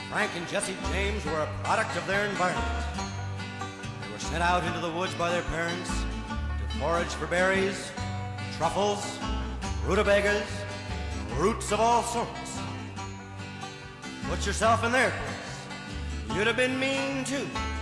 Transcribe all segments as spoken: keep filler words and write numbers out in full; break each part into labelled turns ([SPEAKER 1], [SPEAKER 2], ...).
[SPEAKER 1] Frank and Jesse James were a product of their environment. They were sent out into the woods by their parents to forage for berries, truffles, rutabagas, roots of all sorts. Put yourself in their place. You'd have been mean too.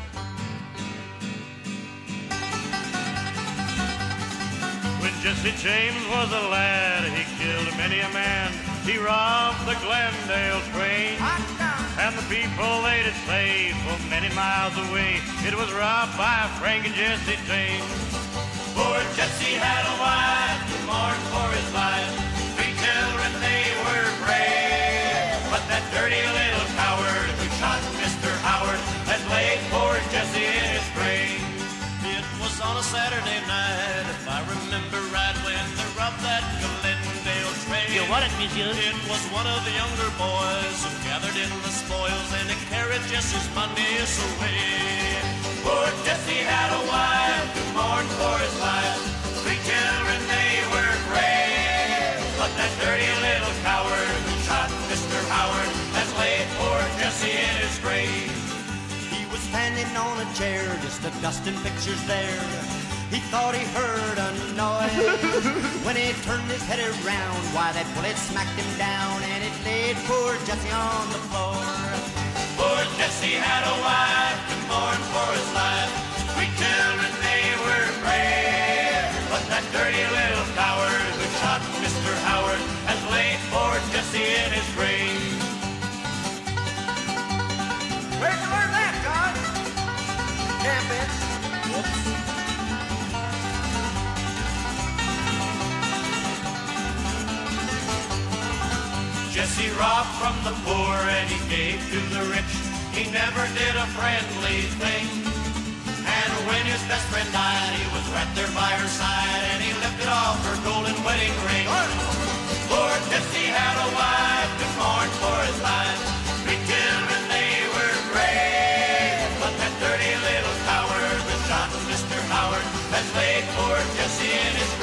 [SPEAKER 2] When Jesse James was a lad, he killed many a man. He robbed the Glendale train, and the people they did say for many miles away, it was robbed by Frank and Jesse James.
[SPEAKER 3] Poor Jesse had a wife who mourned for his life. Three children, they were brave, but that dirty little coward who shot Mister Howard has laid poor Jesse in his grave.
[SPEAKER 4] It was on a Saturday night, if I remember right, when they robbed that Glendale train.
[SPEAKER 5] You want it, monsieur?
[SPEAKER 4] It was one of the younger boys who gathered in the spoils and he carried Jesse's monies away.
[SPEAKER 3] Poor Jesse had a wife who mourned for his life. Three children, they were brave, but that dirty little coward who shot Mister Howard has laid poor Jesse in his grave.
[SPEAKER 1] He was standing on a chair, just a dusting pictures there. He thought he heard a noise. When he turned his head around, why, that bullet smacked him down, and it laid poor Jesse on the floor.
[SPEAKER 3] Poor Jesse had a wife to mourn for his life. Three children, they were brave, but that dirty little coward who shot Mister Howard has laid poor Jesse in his grave.
[SPEAKER 1] Where'd you learn that, John? Camping. Whoops.
[SPEAKER 3] Jesse robbed from the poor and he gave to the rich. He never did a friendly thing. And when his best friend died, he was right there by her side, and he lifted off her golden wedding ring. Poor Jesse had a wife to mourn for his life. Three children, they were brave, but that dirty little coward that shot Mister Howard has laid poor Jesse in his